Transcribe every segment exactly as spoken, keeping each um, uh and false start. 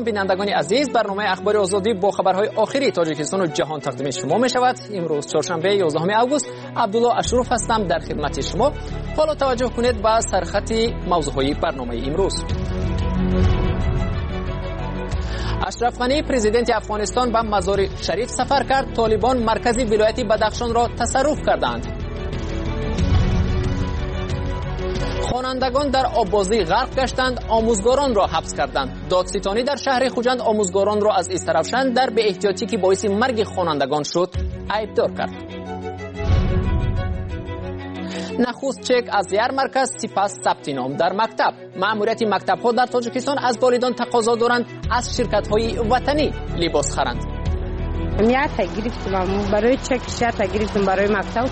بینندگان عزیز، برنامه اخبار آزادی با خبرهای آخری تاجیکستان و جهان تقدیم شما می شود. امروز چهارشنبه یازدهم آگوست، عبدالله اشرف هستم در خدمت شما. حالا توجه کنید به سرخط موضوعهای برنامه امروز. اشرف غنی پرزیدنت افغانستان به مزار شریف سفر کرد. طالبان مرکزی ولایت بدخشان را تصرف کردند. خوانندگان در آببازی غرق گشتند، آموزگاران را حبس کردند. دادستانی در شهر خوجند آموزگاران را از استرافشن در بی احتیاطی که باعث مرگ خوانندگان شد عیبدار کرد. نخست چک از یار مرکز، سپس ثبت نام در مکتب. مأموریت مکتب‌ها در تاجیکستان از والدان تقاضا دارند از شرکت‌های وطنی لباس خرند. میاد گرفتم برای چک شرط گرفتم برای مکتب.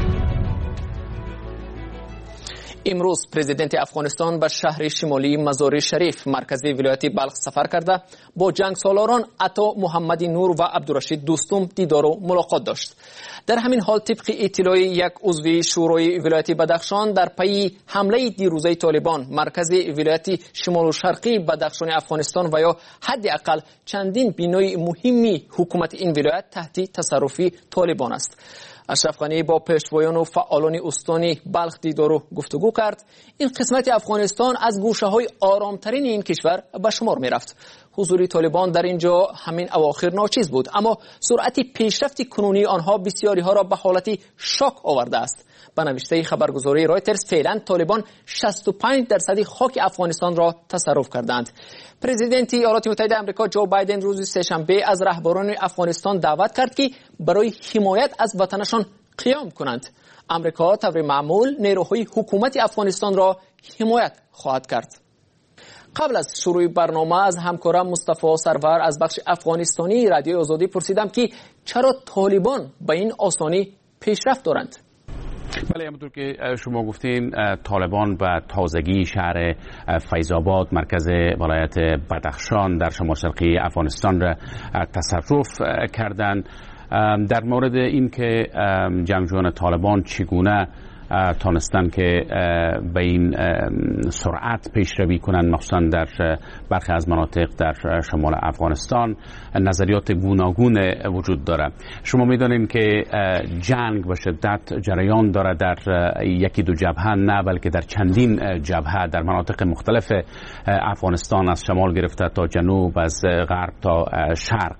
امروز پرزیدنت افغانستان به شهر شمالی مزار شریف مرکزی ولایت بلخ سفر کرده با جنگ سالاران عطا محمد نور و عبدالرشید دوستم دیدار و ملاقات داشت. در همین حال طبق اطلاع یک عضو شورای ولایت بدخشان در پی حمله دیروزه طالبان مرکزی ولایت شمال و شرقی بدخشان افغانستان و یا حداقل چندین بنای مهمی حکومت این ولایت تحت تصرف طالبان است. اشرف غنی با پیشوایان و فعالان استانی بلخ دیدار و گفتگو کرد. این قسمت افغانستان از گوشه‌های آرامترین این کشور به شمار می‌رفت. حضور طالبان در اینجا همین اواخر ناچیز بود، اما سرعت پیشرفت کنونی آنها بسیاری ها را به حالت شاک آورده است. به نوشته خبرگزاری رایترز فعلا طالبان شصت و پنج درصد خاک افغانستان را تصرف کردند. پرزیدنت ایالات متحده آمریکا جو بایدن روز سه‌شنبه از رهبران افغانستان دعوت کرد که برای حمایت از وطنشان قیام کنند. آمریکا طور معمول نیروهای حکومت افغانستان را حمایت خواهد کرد. قبل از شروع برنامه از همکارم مصطفی سرور از بخش افغانستانی رادیو آزادی پرسیدم که چرا طالبان به این آسانی پیشرفت دارند. بله، همونطور که شما گفتین طالبان به تازگی شهر فیض‌آباد مرکز ولایت بدخشان در شمال شرقی افغانستان را تصرف کردند. در مورد این که جنگجویان طالبان چگونه تانستن که به این سرعت پیشروی کنند، مخصوصا در برخی از مناطق در شمال افغانستان، نظریات گوناگون وجود داره. شما میدانید که جنگ به شدت جریان داره در یکی دو جبهه، نه بلکه در چندین جبهه در مناطق مختلف افغانستان، از شمال گرفته تا جنوب، از غرب تا شرق.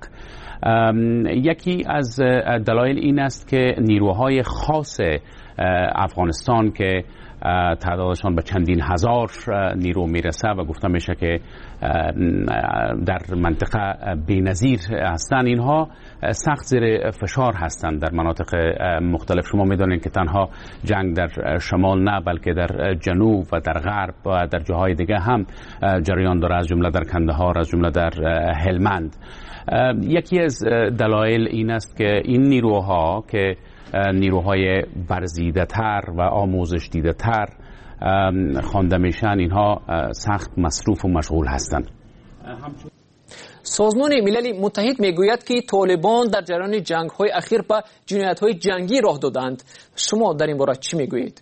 یکی از دلایل این است که نیروهای خاص افغانستان که تعدادشان به چندین هزار نیرو میرسه و گفته میشه که در منطقه بی‌نظیر هستند، اینها سخت زیر فشار هستند در مناطق مختلف. شما میدونید که تنها جنگ در شمال نه، بلکه در جنوب و در غرب و در جاهای دیگه هم جریان داره، از جمله در کندهار، از جمله در هلمند. یکی از دلایل این است که این نیروها که نیروهای برزیده تر و آموزش دیده تر خوانده میشن، اینها سخت مصروف و مشغول هستند. سازمان ملل متحد میگوید که طالبان در جریان جنگ‌های اخیر به جنایت‌های جنگی راه دادند. شما در این باره چی میگویید؟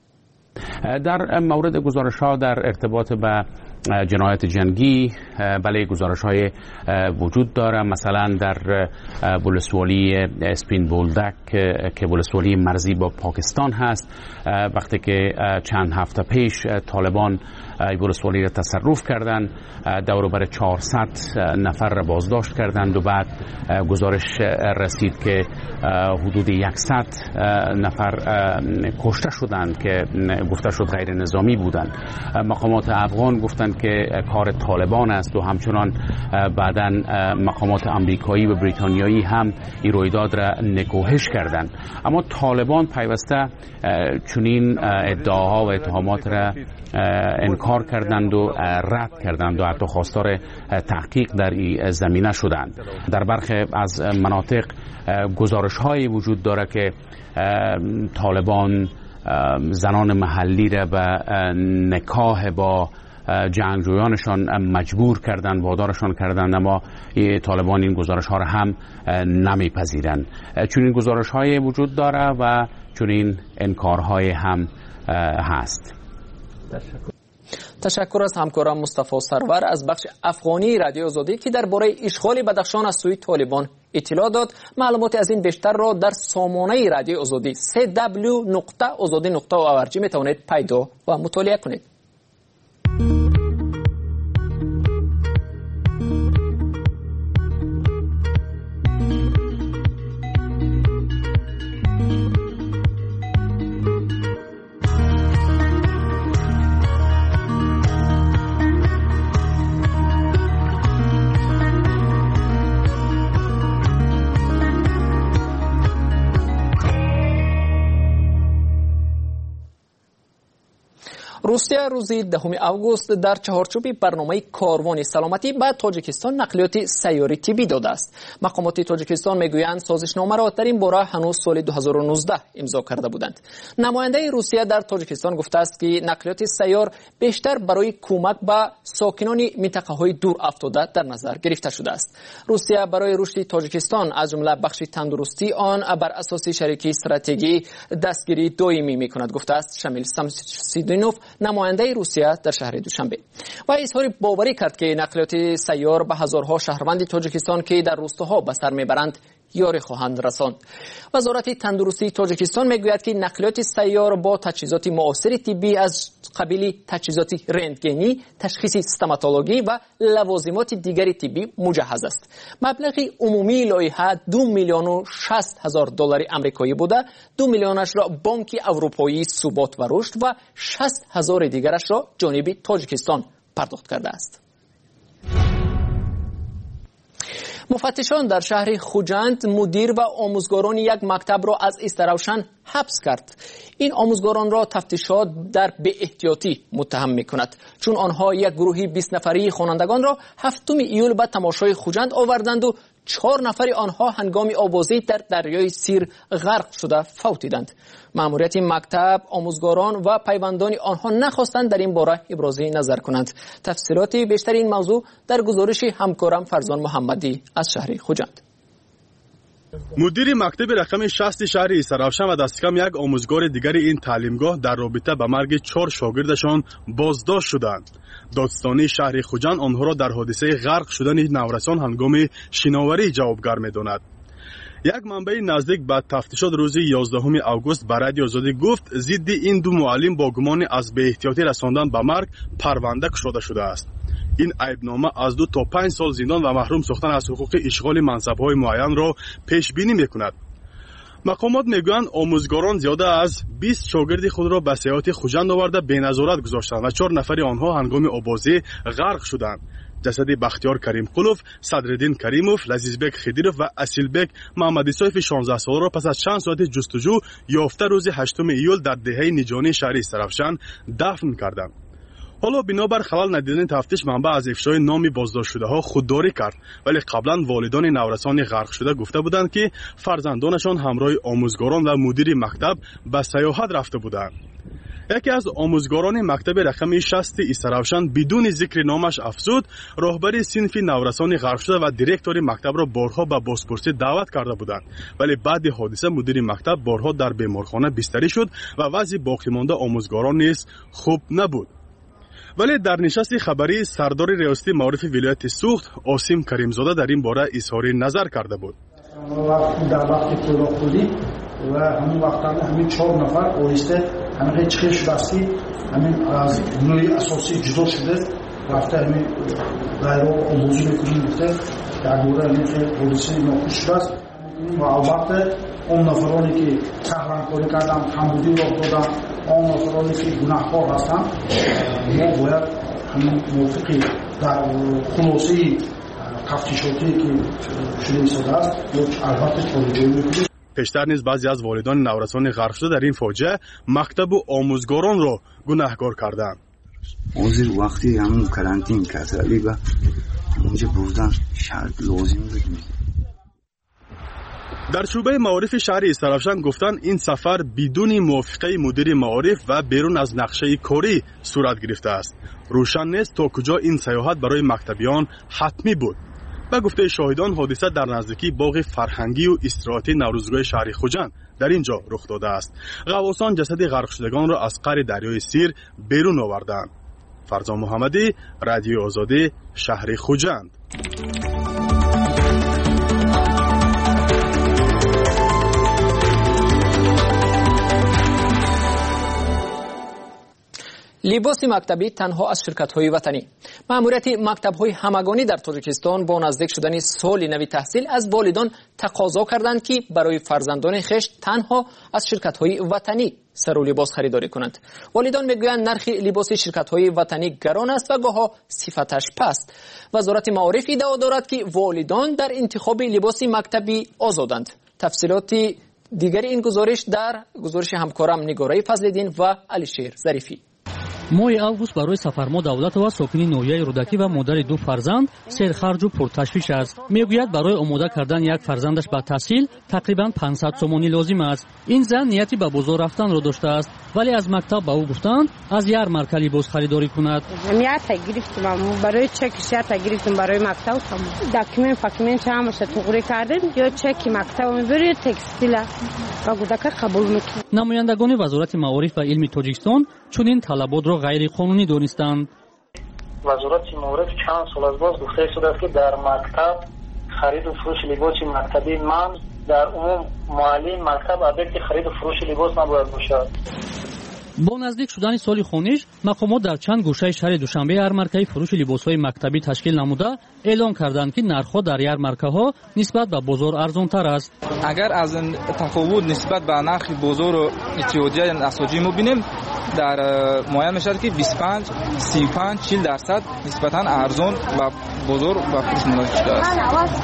در مورد گزارش‌ها در ارتباط به جنایت جنگی، بله، گزارش‌های وجود داره. مثلا در ولسوالی اسپین بولدک که ولسوالی مرزی با پاکستان هست، وقتی که چند هفته پیش طالبان ولسوالی را تصرف کردند، دور و بر چهارصد نفر را بازداشت کردند و بعد گزارش رسید که حدود صد نفر کشته شدند که گفته شد غیر نظامی بودند. مقامات افغان گفتند که کار طالبان است و همچنان بعداً مقامات آمریکایی و بریتانیایی هم این رویداد را نکوهش کردند. اما طالبان پیوسته چنین ادعاها و اتهامات را انکار کردند و رد کردند و حتی خواستار تحقیق در این زمینه شدند. در برخی از مناطق گزارش‌هایی وجود داره که طالبان زنان محلی را به نکاح با جنگجویانشان مجبور کردند، وادارشان کردند، اما طالبان این گزارش ها را هم نمیپذیرند. چون این گزارش های وجود داره و چون این انکارهای هم هست. تشکر از همکارم مصطفی سرور از بخش افغانی رادیو آزادی که درباره اشغال بدخشان از سوی طالبان اطلاع داد. معلومات از این بیشتر را در سامانه رادیو آزادی سه دبلیو نقطه آزادی نقطه اورگ می توانید پیدا و مطالعه کنید. روسیه روزی دهم اوگوست در چهارچوب برنامه کاروان سلامتی به تاجیکستان نقلیات سیاری طبی داده است. مقامات تاجیکستان میگویند سازشنامه را در این باره هنوز سال دو هزار و نوزده امضا کرده بودند. نماینده روسیه در تاجیکستان گفته است که نقلیات سیار بیشتر برای کمک به ساکنان منطقه‌های دور افتاده در نظر گرفته شده است. روسیه برای رشد تاجیکستان از جمله بخش تندرستی آن بر اساس شریکی استراتژی دستگیری دائمی می‌کند گفته است شامل سمسیدینوف نماینده روسیه در شهر دوشنبه و اظهار باوری کرد که نقلیات سیار به هزارها شهروند تاجیکستان که در روستاها به سر میبرند یاری خواهند رساند. وزارت تندرستی تاجیکستان میگوید که نقلیات سیار با تجهیزات معاصر طبی از قبیل تجهیزات رنتگنی، تشخیص استوماتولوژی و لوازمات دیگر طبی مجهز است. مبلغ عمومی لایحه دو میلیون و شصت هزار دلار آمریکایی بوده، دو میلیونش را بانک اروپایی ثبات و رشد و شصت هزار دیگرش را جانب تاجیکستان پرداخت کرده است. مفتشان در شهر خوجند مدیر و آموزگاران یک مکتب را از استراوشن حبس کرد. این آموزگاران را تفتیشات در بی احتیاطی متهم می کند چون آنها یک گروهی بیست نفری خوانندگان را هفتم ایول به تماشای خوجند آوردند و چهار نفر آنها هنگام آوازی در دریای سیر غرق شده فوتیدند. مأموریت مکتب آموزگاران و پیوندان آنها نخواستند در این باره ابراز نظر کنند. تفصیلات بیشتر این موضوع در گزارش همکارم فرزان محمدی از شهر خوجند. مدیر مکتب رقم شصت شهر استراوشن و دست کم یک آموزگار دیگر این تعلیمگاه در رابطه به مرگ چهار شاگردشان بازداشت شدند. دادستانی شهر خوجند آنها را در حادثه غرق شدن نورسان هنگام شناوری جوابگر می‌داند. یک منبع نزدیک به تفتیشات روز یازدهم اوگوست به رادیو آزادی گفت ضد این دو معلم با گمان از بی احتیاطی رساندن به مرگ پرونده گشوده شده است. این عیبنامه از دو تا پنج سال زندان و محروم ساختن از حقوق اشغال منصب‌های معین را پیش بینی می‌کند. مقامات میگویند آموزگاران زیاده از بیست شاگرد خود را به سیاحت خوجند آورده بی‌نظارت گذاشتند و چهار نفر آنها هنگام آبازی غرق شدند. جسد بختیار کریم قلوف، صدرالدین کریموف، لذیذبک خدیروف و اصیلبک محمدی صایف شانزده ساله را پس از چند ساعت جستجو یافته روز هشتم ایول در دهه نیجانی شهر استراوشن دفن کردند. حالا بنابر خلال ندیدن تفتیش منبع از افشای نام بازداشت شده ها خودداری کرد، ولی قبلا والدان نورسان غرق شده گفته بودند که فرزندانشان همراه آموزگاران و مدیر مکتب به سیاحت رفته بودند. یکی از آموزگاران مکتب رقم شصت استراوشن بدون ذکر نامش افزود راهبر صنف نورسان غرق شده و دیرکتور مکتب را بارها به بازپرسی دعوت کرده بودند، ولی بعد حادثه مدیر مکتب بارها در بیمارخانه بستری شد و وضع باقی مانده آموزگاران نیز خوب نبود. ولی در نشست خبری سردار ریاستی معارف ولایت سوخت عاصم کریمزاده در این باره اظهار نظر کرده بود. در وقت پروپولی و همون وقت همین چهار نفر آیسته همین چخیر شده استی همین از نوعی اساسی جدا شده رفته همین غیره آموزی میکنیم گفته در دوره همین که پولیسی ناخوش شده است و البته اون نفرانی که تهرانکاری کردن کمبودی را دادن اون نفرانی که گناهکار هستن ما باید همین موافقی در خلاصی تفتیشاتی که شده ایستاده است یا البته توجیه میکنیم. پیشتر نیز بعضی از والدان نورسان غرق شده در این فاجعه مکتب و آموزگاران را گناهکار کردند. وزیر وقتی همون کرانتین کسری و اونجا بودن شرط لازم بود. در شعبه معارف شهر استراوشن گفتند این سفر بدون موافقه مدیر معارف و بیرون از نقشه کاری صورت گرفته است. روشن نیست تا کجا این سیاحت برای مکتبیان حتمی بود. به گفته شاهدان حادثه در نزدیکی باغ فرهنگی و استراحتی نوروزگاه شهر خوجند در اینجا رخ داده است. غواصان جسد غرق شدگان را از قعر دریای سیر بیرون آوردند. فرزان محمدی، رادیو آزادی، شهر خوجند. لباس مکتبی تنها از شرکت‌های وطنی. مأموریت مکتب‌های همگانی در تاجیکستان با نزدیک شدن سال نو تحصیل از والدان تقاضا کردند که برای فرزندان خویش تنها از شرکت‌های وطنی سر و لباس خریداری کنند. والدان میگویند نرخ لباس شرکت‌های وطنی گران است و گاهی صفتش پست. وزارت معارف ادعا دارد که والدان در انتخاب لباس مکتبی آزادند. تفصیلات دیگر این گزارش در گزارش همکارم نگاره فضل‌الدین و علیشیر ظریفی. моҳи август барои сафармо давлатова сокини ноҳияи рӯдакӣ ва модари ду фарзанд серхарҷу пурташвиш аст. мегӯяд барои омода кардани як фарзандаш ба таҳсил тақрибан пансад сомонӣ лозим аст. ин зан нияти ба бозор рафтанро доштааст, вале аз мактаб ба ӯ гуфтанд аз ярмарка либос харидорӣ кунад. Мята гирифтим, барои чекиш ята гирифтим барои мактаб. Документ факимент ҳамаша туғри кардем, ё чеки мактаб мебери, ё текстила ва гудака қабул мекунем. намояндагони вазорати маориф ва илми тоҷикистон чунин талаботро ғайриқонунӣ донистанд. вазорати маориф чанд сол аз боз гуфта шудааст ки дар мактаб хариду фурӯши либоси мактаби ман дар умум муаллим мактаб объекти хариду фурӯши либос набояд бошад. бо наздик шудани соли хониш мақомот дар чанд гӯшаи шаҳри душанбе ярмаркаи фурӯши либосҳои мактабӣ ташкил намуда эълон карданд ки нархҳо дар ярмаркаҳо нисбат ба бозор арзонтар аст. агар аз тафовут нисбат ба нархи бозору иттиҳодияи насоҷӣ мубинем дар муайян мешавад ки бисту панҷ си и панҷ чил дарсад нисбатан арзон ба бозор ба фурӯш муроҷиат шудааст.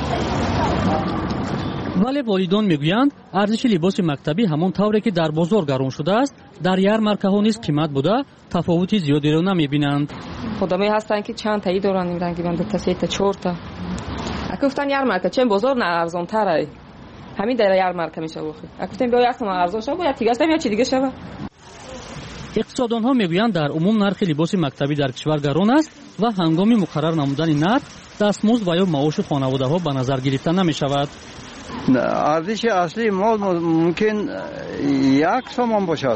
вале волидон мегӯянд арзиши либоси мактабӣ ҳамон тавре ки дар бозор гарон шудааст дар ярмаркаҳо низ қимат буда тафовути зиёдеро намебинанд. одаме ҳастанд ки чанд таи доранд ин ранги банда та се та чор та ака гуфтан ярмарка чем бозор на арзонтарай ҳамин дар ярмарка мешавад. ака гуфтем бё як сомон арзон шава бояд тигастам я чи дига шава. иқтисодонҳо мегӯянд дар умум нархи либоси мактабӣ дар кишвар гарон аст ва ҳангоми муқаррар намудани нарх дастмузд ва ё маоши хонаводаҳо ба назар гирифта намешавад. ارزش اصلی ما ممکن یک سومان باشد،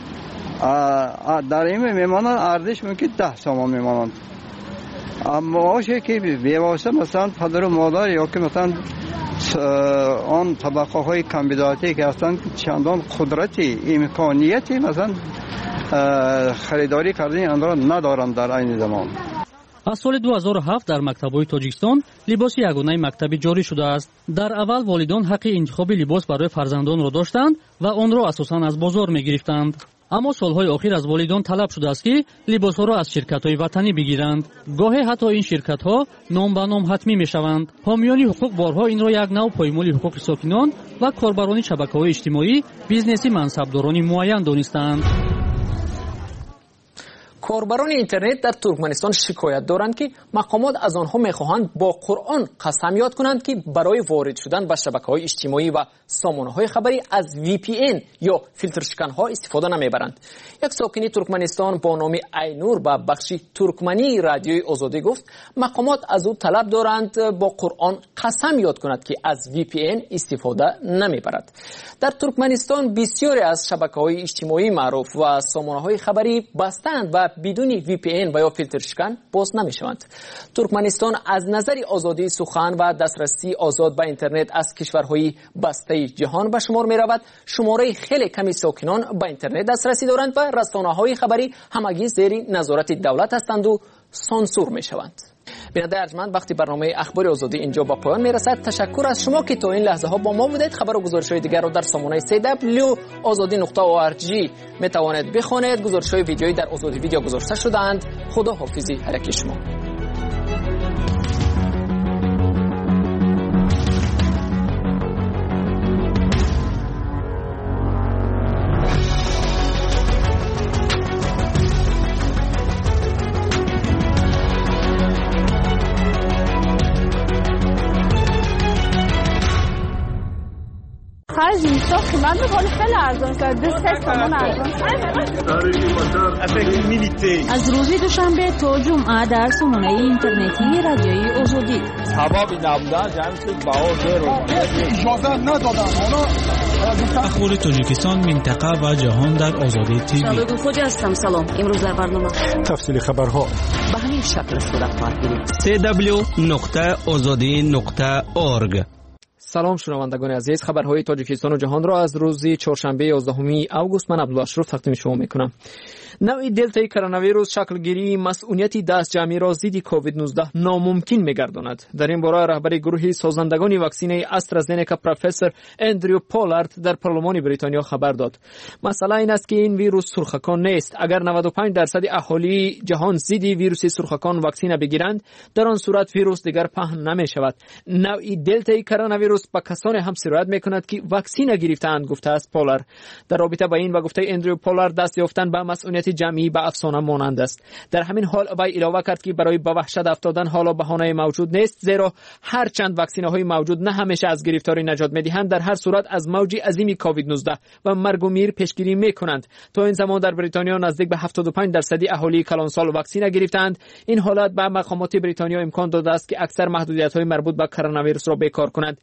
در این میمانند ارزش ممکن ده سومان میمانند. اما آشه که بیواسطه مثلا پدر و مادر یا که مثلا آن طبقه های کمبوداتی که هستند چندان قدرتی امکانیتی مثلا خریداری کردن آن را ندارند در این زمان. аз соли ду ҳазору ҳафт дар мактабҳои тоҷикистон либоси ягонаи мактабӣ ҷорӣ шудааст. дар аввал волидон ҳаққи интихоби либос барои фарзандонро доштанд ва онро асосан аз бозор мегирифтанд. аммо солҳои охир аз волидон талаб шудааст ки либосҳоро аз ширкатҳои ватанӣ бигиранд. гоҳе ҳатто ин ширкатҳо ном ба ном ҳатмӣ мешаванд. ҳомиёни ҳуқуқ борҳо инро як нав поймоли ҳуқуқи сокинон ва корбарони шабакаҳои иҷтимоӣ бизнеси мансабдорони муайян донистанд. کاربران اینترنت در ترکمنستان شکایت دارند که مقامات از آنها میخواهند با قرآن قسم یاد کنند که برای وارد شدن به شبکه‌های اجتماعی و سامانه‌های خبری از وی پی ان یا فیلتر شکن‌ها استفاده نمیبرند. یک ساکن ترکمنستان با نام اینور با بخش ترکمنی رادیوی آزادی گفت مقامات از او طلب دارند با قرآن قسم یاد کند که از وی پی ان استفاده نمیبرد. در ترکمنستان بسیاری از شبکه‌های اجتماعی معروف و سامانه‌های خبری بستند و بدون وی پی ان و یا فیلتر شکن باز نمیشوند. ترکمنستان از نظر آزادی سخن و دسترسی آزاد به اینترنت از کشورهای بسته جهان به شمار می رود. شماره خیلی کمی ساکنان به اینترنت دسترسی دارند و رسانه‌های خبری همگی زیر نظارت دولت هستند و سانسور می شوند. بیننده ارجمند، وقتی برنامه اخبار آزادی اینجا با پایان میرسد. تشکر از شما که تا این لحظه ها با ما بودید. خبر و گزارش‌های دیگر رو در سامانه سی دبلیو آزادی نقطه او آر جی می توانید بخوانید. گزارش‌های ویدیویی در آزادی ویدیو گذاشته شده‌اند. خدا حافظی هر شما. خرج میشه قیمت بالا خیلی ارزان شد. دو سه تومن ارزان شد. از روز دوشنبه تا جمعه در سامانه اینترنتی رادیوی آزادی. سبب نبودن جمعیت باور رو اجازه ندادن. اخبار تاجیکستان، منطقه و جهان در آزادی تیوی. شبکه فوجی هستم. سلام. امروز در برنامه تفصیل خبرها به همین شکل صورت خواهد گرفت. سی دبلیو نقطه آزادی نقطه اورگ. سلام شنوندگان عزیز، خبرهای تاجیکستان و جهان را از روز چهارشنبه یازدهم آگوست من عبدالاشرف تقدیم شما میکنم. نوع دلتای کرونا ویروس شکلگیری مسئولیتی دست جمعی را ضد کووید نوزده ناممکن میگرداند. در این باره رهبر گروه سازندگان واکسن استرازنیکا پروفسور اندریو پولارد در پارلمان بریتانیا خبر داد. مسئله این است که این ویروس سرخکان نیست. اگر نود و پنج درصد اهالی جهان ضد ویروس سرخکان واکسن بگیرند، در آن صورت ویروس دیگر پهن نمی شود. نوع دلتای کرونا ویروس با کسانی هم سرایت میکند که واکسن گرفته‌اند، گفته است پولارد. در رابطه با این و گفته اندریو پولارد دست یافتن به مسئولیت جمعی به افسانه مانند است. در همین حال وی اضافه کرد که برای به وحشت افتادن حالا بهانه موجود نیست، زیرا هر چند واکسن‌های موجود نه همیشه از گرفتاری نجات می‌دهند، در هر صورت از موج عظیمی کووید نوزده و مرگ و میر پیشگیری می‌کنند. تا این زمان در بریتانیا نزدیک به هفتاد و پنج درصد اهالی کلانسال واکسن گرفتند. این حالت به مقامات بریتانیا امکان داده است که اکثر محدودیت‌های مربوط به کرونا ویروس را بیکار کنند.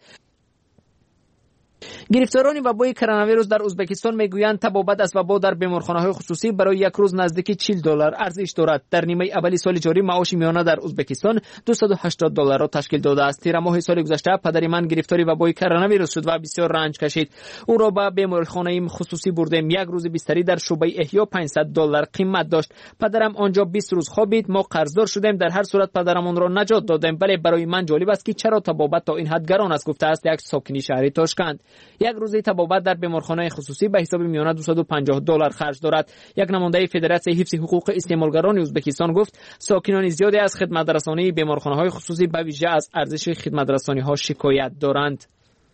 گرفتاران وبای کرونا ویروس در ازبکستان میگویند تبابت از وبا در بیمارخانه‌های خصوصی برای یک روز نزدیک چهل دلار ارزش دارد. در نیمه اولی سال جاری معاش میانه در ازبکستان دویست و هشتاد دلار را تشکیل داده است. تیر ماه سال گذشته پدر من گرفتاری وبای کرونا ویروس شد و بسیار رنج کشید. او را به بیمارخانه خصوصی بردیم. یک روز بستری در شعبه احیا پانصد دلار قیمت داشت. پدرم آنجا بیست روز خوابید. ما قرضدار شدیم. در هر صورت پدرم آن را نجات دادیم. ولی برای من جالب است که چرا تبابت تا این حد گران است، گفته است یک ساکن شهر تاشکند. یک روزی تبابت در بیمارخانه خصوصی به حساب میانه دویست و پنجاه دلار خرج دارد. یک نماینده فدراسیون حفظ حقوق استعمارگران ازبکستان گفت ساکنان زیادی از خدمترسانی بیمارخانه‌های خصوصی به ویژه از ارزش خدمترسانی‌ها شکایت دارند.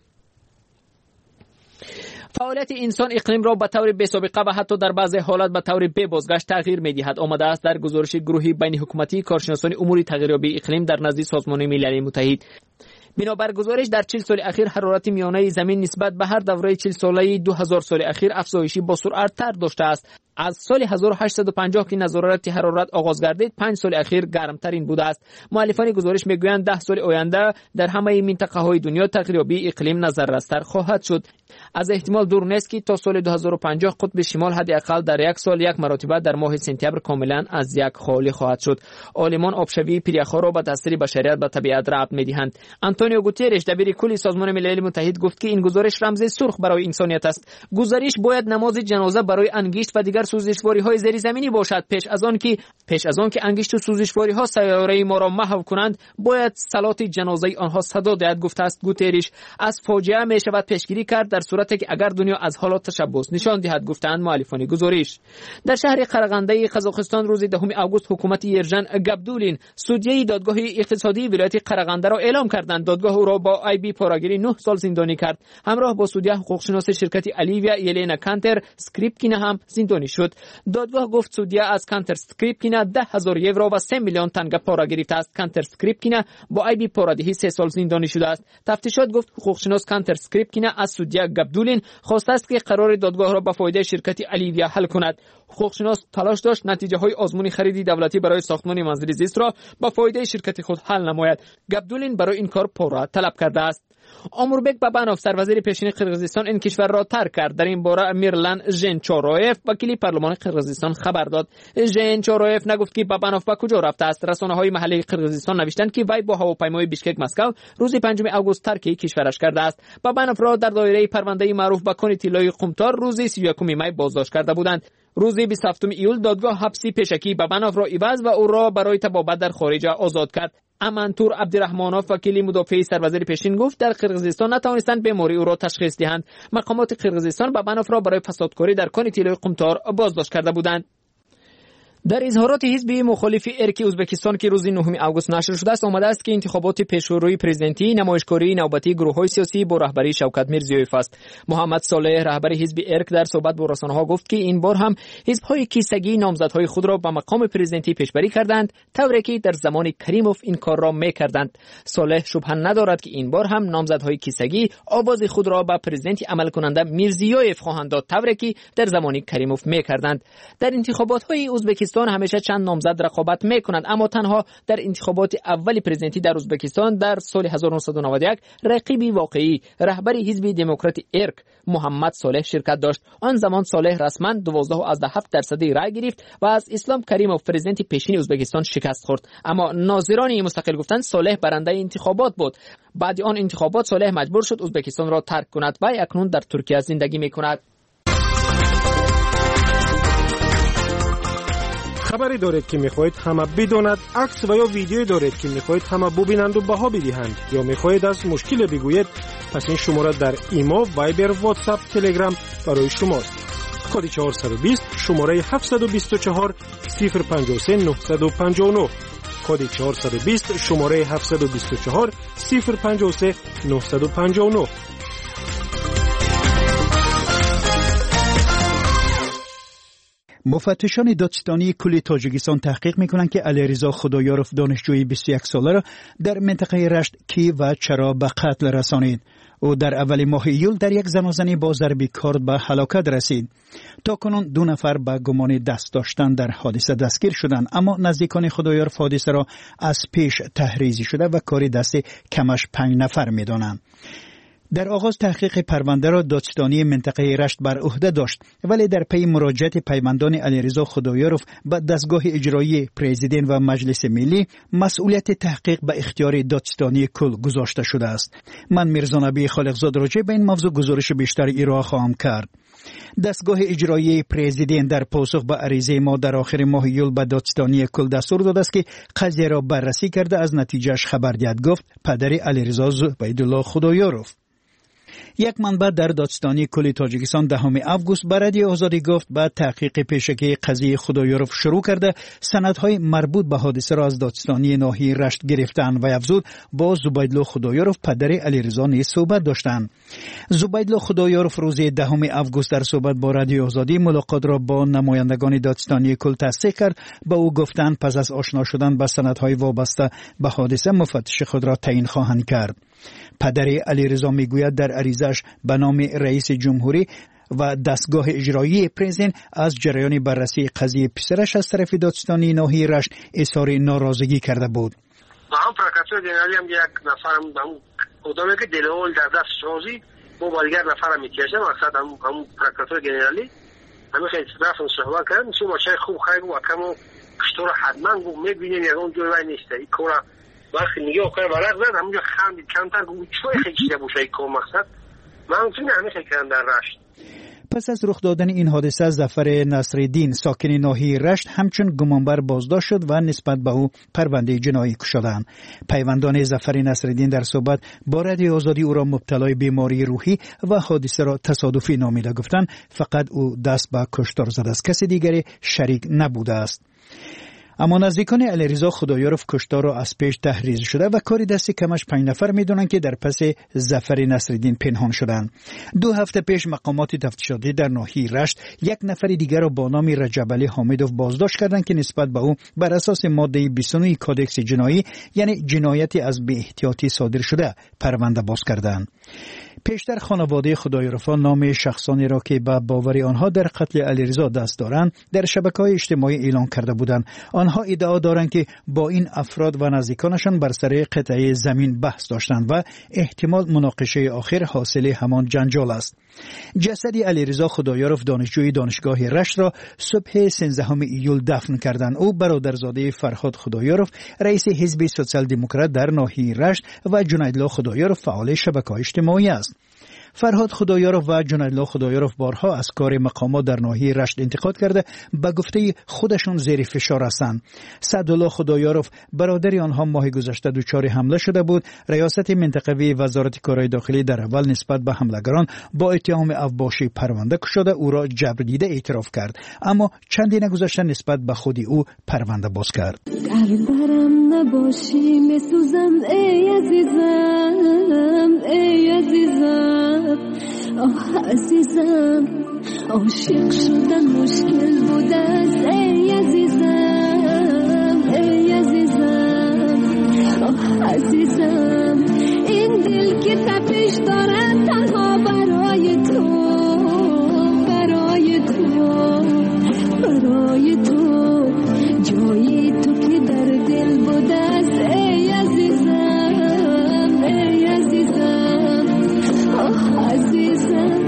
فعالیت انسان اقلیم را به طور بی‌سابقه و حتی در بعضی حالات به طور بی بازگشت تغییر می‌دهد. آمده است در گزارش گروهی بین حکومتی کارشناسان امور تغییریابی اقلیم در نزد سازمان ملل متحد. بنابر گزارش در چهل سال اخیر حرارت میانه زمین نسبت به هر دوره چهل ساله دو هزار سال اخیر افزایشی با سرعت تر داشته است. از سال هزار و هشتصد و پنجاه که نظارت حرارت آغاز گردید، پنج سال اخیر گرمترین بوده است. مؤلفان گزارش میگویند ده سال آینده در همه منطقه های دنیا تغییریابی اقلیم نظررستر خواهد شد. از احتمال دور نیست که تا سال دو هزار و پنجاه قطب شمال حداقل در یک سال یک مرتبه در ماه سپتامبر کاملا از یک خالی خواهد شد. عالمان آبشوی پریخا را به تاثیر بشریت به طبیعت ربط می‌دهند. آنتونیو گوترش دبیر کل سازمان ملل متحد گفت که این گزارش رمز سرخ برای انسانیت است. گزارش باید نماز جنازه برای انگشت و دیگر سوزشواری‌های زیرزمینی باشد. پیش از آن که پیش از آن که انگشت و سوزشواری‌ها سیاره ما را محو کنند، باید صلات جنازه آنها صدا دهد، گفته است گوترش. از فاجعه می‌شود پیشگیری کرد در صورتی که اگر دنیا از حالات تشبث نشان دهد، گفتند مؤلفان گزارش. در شهر قرغنده قزاقستان روز دهم آگوست حکومت یرجن گابدولین سودیه دادگاه اقتصادی ولایت قرغنده را اعلام کردند. دادگاه او را با ای بی پاراگیری نه سال زندانی کرد. همراه با سودیه حقوقشناس شرکت الیویا یلینا کانتر سکریپکینا هم زندانی شد. دادگاه گفت سودیه از کانتر سکریپکینا ده هزار یورو و سه میلیون تنگه پارا گرفته است. کانتر سکریپکینا با ای بی پارادهی سه سال زندانی شده است. تفتیشات گفت حقوقشناس کانتر سکریپکینا از سودیه گابدولین خواسته است که قرار دادگاه را به فایده شرکت الیویا حل کند. حقوقشناس تلاش داشت نتیجه های آزمون خرید دولتی برای ساختمان منزل زیست را به فایده شرکت خود حل نماید. گابدولین برای این کار پورا طلب کرده است. آموربک بابانوف سروزیر پیشین قرقیزستان این کشور را ترک کرد. در این باره میرلن ژنچورویف وکیل پارلمان قرقیزستان خبر داد. ژنچورویف نگفت که بابانوف به کجا رفته است. رسانه‌های محلی قرقیزستان نوشتند که وی با هواپیمای بیشکک مسکو روز پنجم آگوست ترک کشورش کرده است. بابانوف را در دایره پرونده معروف به کن طلای قمتار روز سی و یک می بازداشت کرده بودند. روز بیست و هفتم ایول دادگاه حبسی پیشکی بابانوف را عوض و او را برای تبابت در خارج آزاد کرد. امانتور عبدالرحمانوف وکیل مدافع سربازی پیشین گفت در قرقیزستان نتوانستند بیماری او را تشخیص دهند. مقامات قرقیزستان بابانوف را برای فسادکاری در کان طلای قمتار بازداشت کرده بودند. در اظهارات حزب مخالف ارک ازبکستان که روز نهم آگوست نشر شده است آمده است که انتخابات پیشروی پرزیدنتی نمایشگاری نوبتی گروه‌های سیاسی با رهبری شوکت میرزیویف است. محمد صالح رهبر حزب ارک در صحبت با رسانه‌ها گفت که این بار هم حزب‌های کیسگی نامزدهای خود را به مقام پرزیدنتی پیشبری کردند، طوری که در زمان کریموف این کار را می‌کردند. صالح شبهه ندارد که این بار هم نامزدهای کیسگی آواز خود را به پرزیدنت عمل کننده میرزیویف خواهند داد، طوری که در زمان کریموف می‌کردند. در انتخابات‌های ازبکستان همیشه چند نامزد رقابت می‌کنند، اما تنها در انتخابات اول پرزیدنتی در ازبکستان در سال هزار و نهصد و نود و یک رقیبی واقعی رهبر حزب دموکرات ارک محمد صالح شرکت داشت. آن زمان صالح رسما دوازده و هفت درصد رای گرفت و از اسلام کریموف پرزیدنت پیشین ازبکستان شکست خورد، اما ناظران مستقل گفتند صالح برنده انتخابات بود. بعد آن انتخابات صالح مجبور شد ازبکستان را ترک کند و اکنون در ترکیه زندگی می‌کند. خبری دارید که میخواهید همه بداند، عکس و یا ویدیویی دارید که میخواهید همه ببینند و بها بدهند، یا میخواهید از مشکل بگویید، پس این شماره در ایما، وایبر، واتساپ، تلگرام برای شماست. کد چهارصد و بیست شماره هفتصد و بیست و چهار صفر پنجاه و سه نهصد و پنجاه و نه. کد چهارصد و بیست شماره هفتصد و بیست و چهار صفر پنجاه و سه نهصد و پنجاه و نه. مفتشان دادستانی کل تاجیکستان تحقیق میکنند که علیرضا خدایارف دانشجوی بیست و یک ساله را در منطقه رشت کی و چرا به قتل رسانید. او در اول ماه ایول در یک زنازنی با ضرب کارد به هلاکت رسید. تا کنون دو نفر به گمان دست داشتن در حادثه دستگیر شدند، اما نزدیکان خدایارف حادثه را از پیش تحریزی شده و کاری دست کمش پنج نفر میدانند. در آغاز تحقیق پرونده را دادستانی منطقه رشت بر عهده داشت، ولی در پی مراجعت پیوندان علیرضا خدایارف به دستگاه اجرایی پرزیدنت و مجلس ملی مسئولیت تحقیق به اختیار دادستانی کل گذاشته شده است. من میرزا نبی خالقزاد راجع به این موضوع گزارش بیشتر ارائه خواهم کرد. دستگاه اجرایی پرزیدنت در پاسخ به عریضه ما در آخر ماه یول به دادستانی کل دستور داده است که قضیه را بررسی کرده از نتیجهش خبر دهد، گفت پدر علیرضا زبیدالله خدایارف. یک منبع در دادستانی کل تاجیکستان دهم آگوست به رادیو آزادی گفت بعد تحقیق پیشگی قضیه خدایارف شروع کرده سندهای مربوط به حادثه را از دادستانی ناحیه رشت گرفتند و افزود با زبیدالله خدایارف پدر علیرضا نیز صحبت داشتند. زبیدالله خدایارف روز دهم آگوست در صحبت با رادیو آزادی ملاقات را با نمایندگان دادستانی کل تصدیق کرد. با او گفتند پس از آشنا شدن با سندهای وابسته به حادثه مفتش خود را تعیین خواهند کرد. پدر علیرضا میگوید در عریضه‌اش به نام رئیس جمهوری و دستگاه اجرایی پرزیدنت از جریان بررسی قضیه پسرش از طرف دادستانی ناحیه رشت اظهار ناراضگی کرده بود. با هم پروکاتور جنرالی هم یک نفرم هم آدمی که دلول در دست شازی با بالگر نفرم میکشه، مقصد هم هم پروکاتور جنرالی همین خیلی رفتم صحبت کردم، چون ماشه خوب خیلی و کمو کشتور حتما گفت میبینیم یک اون جوی نیسته این کورا وقتی نگاه کنم ورق زد همونجا خندید کمتر گفت چوی خیلی چیزه بوشه این کور مقصد من همچنین همیشه کردم در رشت. پس از رخ دادن این حادثه ظفر نصرالدین ساکن ناحیه رشت همچون گمانبر بازداشت شد و نسبت به او پرونده جنایی کشیدند. پیوندان ظفر نصرالدین در صحبت با رادیو آزادی او را مبتلای بیماری روحی و حادثه را تصادفی نامیده گفتند، فقط او دست به کشتار زد است، کسی دیگری شریک نبوده است. اما نزدیکان علیرضا خدایارف کشتار را از پیش تحریز شده و کاری دست کمش پنج نفر میدونند که در پس ظفر نصرالدین پنهان شدند. دو هفته پیش مقامات تفتیشاتی در ناحیه رشت یک نفر دیگر را با نام رجب علی حامدوف بازداشت کردند که نسبت به او بر اساس ماده بیست و نه کادکس جنایی یعنی جنایتی از بی احتیاطی صادر شده پرونده باز کردند. پیشتر خانواده خدایارفان نام شخصانی را که به باور آنها در قتل علیرضا دست دارند در شبکه‌های اجتماعی اعلام کرده بودند. آنها ادعا دارند که با این افراد و نزدیکانشان بر سر قطعه زمین بحث داشتند و احتمال مناقشه آخر حاصل همان جنجال است. جسد علیرضا خدایارف دانشجوی دانشگاه رشت را صبح سیزدهم ایول دفن کردند. او برادرزاده فرهاد خدایارف رئیس حزب سوسیال دموکرات در ناحیه رشت و جنیدالله خدایارف فعال شبکه‌های اجتماعی است. فرهاد خدایارف و جنیدالله خدایارف بارها از کار مقامات در ناحیه رشت انتقاد کرده به گفته خودشون زیر فشار هستند. سعدالله خدایارف برادری آنها ماه گذشته دچار حمله شده بود. ریاست منطقوی وزارت کارهای داخلی در اول نسبت به حملگران با اتهام افباشی پرونده شده او را جبر دیده اعتراف کرد، اما چندی نگذشته نسبت به خود او پرونده باز کرد. دربارم نباشی میسوزم ای عزیزم، ای عزیزم، آه عزیزم، عاشق شدن مشکل بود است ای عزیزم، ای عزیزم، آه عزیزم، این دل که تپش دارد تنها برای تو، برای تو، برای تو، جایی تو که در دل بود است ای عزیزم، ای عزیزم، آه عزیزم.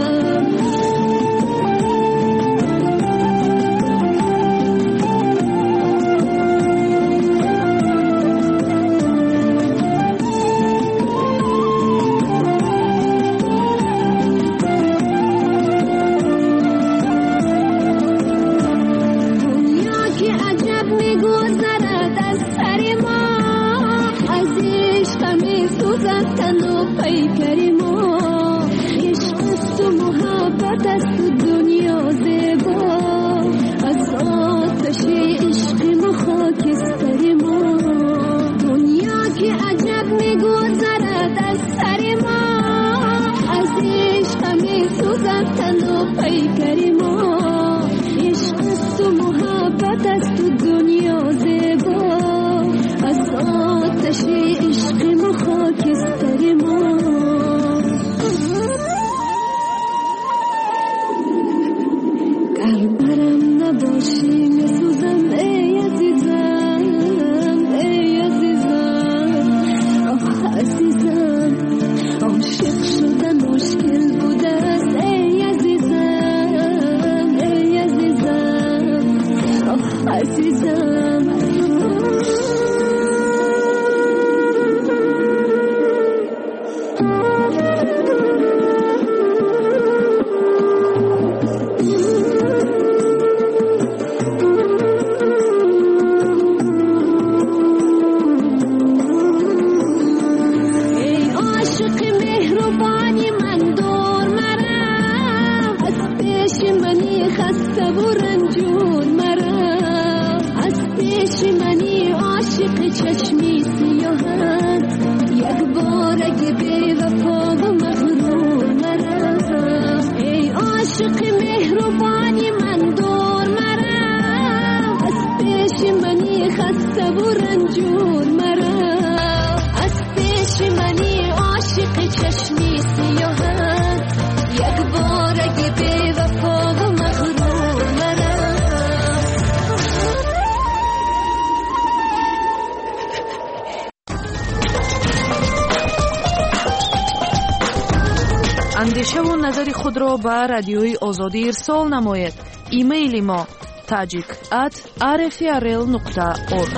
اندیشه و نظر خود را به رادیوی آزادی ارسال نمایید. ایمیل ما tajik at r f r l نقطه org.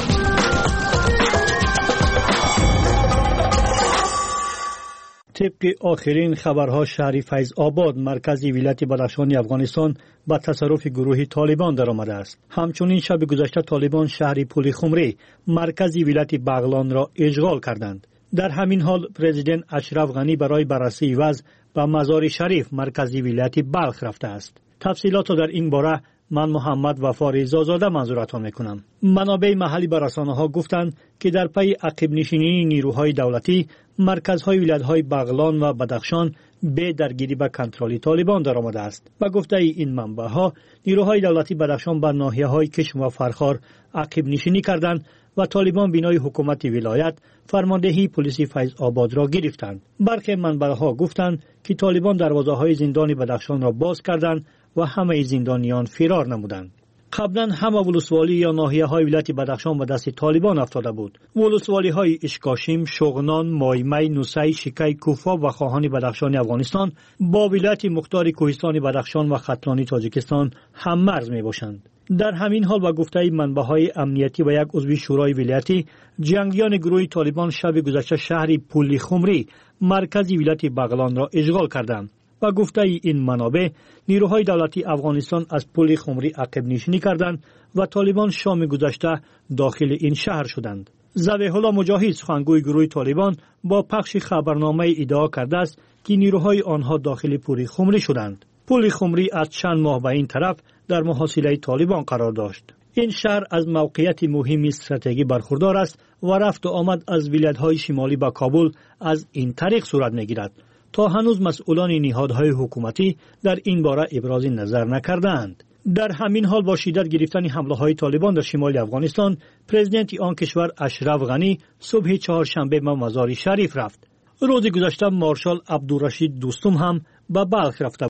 طبق آخرین خبرها شهر فیض آباد مرکزی ولایت بدخشان افغانستان به تصرف گروه طالبان درآمده است. همچنین شب گذشته طالبان شهر پل خمری مرکزی ولایت بغلان را اشغال کردند. در همین حال پرزیدنت اشرف غنی برای بررسی وضع به مزار شریف مرکزی ولایت بلخ رفته است. تفصیلات در این باره من محمد وفا رضازاده منظورتان میکنم. منابع محلی به رسانه‌ها گفتند که در پی عقب نشینی نیروهای دولتی مرکزهای ولایت‌های بغلان و بدخشان به درگیری با کنترل طالبان درآمده است. با گفته این منبع‌ها نیروهای دولتی بدخشان بر ناحیه‌های کشم و فرخار عقب نشینی کردند و طالبان بینای حکومت ولایت فرماندهی پلیس فیض آباد را گرفتند. برخی منبع‌ها گفتند که طالبان دروازه‌های زندان بدخشان را باز کردند و همه زندانیان فرار نمودند. قبلا همه ولسوالی یا ناحیه‌های ولایت بدخشان به دست طالبان افتاده بود. ولسوالی‌های اشکاشیم، شغنان، مایمی، نوسی، شیکی، کوفا و خواهان بدخشان افغانستان با ولایت مختار کوهستان بدخشان و ختلانی تاجیکستان هم مرز می‌باشند. در همین حال با گفته منبع‌های امنیتی و یک عضو شورای ولایتی، جنگیان گروه طالبان شب گذشته شهر پولی خمری مرکزی ولایت بغلان را اشغال کردند. و گفته این منابع، نیروهای دولتی افغانستان از پل خمری عقب نشینی کردند و طالبان شام گذشته داخل این شهر شدند. ذبیح الله مجاهد سخنگوی گروه طالبان با پخش خبرنامه ادعا کرده است که نیروهای آنها داخل پل خمری شدند. پل خمری از چند ماه به این طرف در محاصره طالبان قرار داشت. این شهر از موقعیت مهمی استراتژیکی برخوردار است و رفت و آمد از ولایت‌های شمالی به کابل از این طریق صورت می‌گیرد. تا هنوز مسئولان نهادهای حکومتی در این باره ابراز نظر نکردند. در همین حال با شدت گرفتن حمله‌های طالبان در شمال افغانستان، پرزیدنت آن کشور اشرف غنی صبح چهارشنبه به مزار شریف رفت. روز گذشته مارشال عبدالرشید دوستم هم به بلخ رفته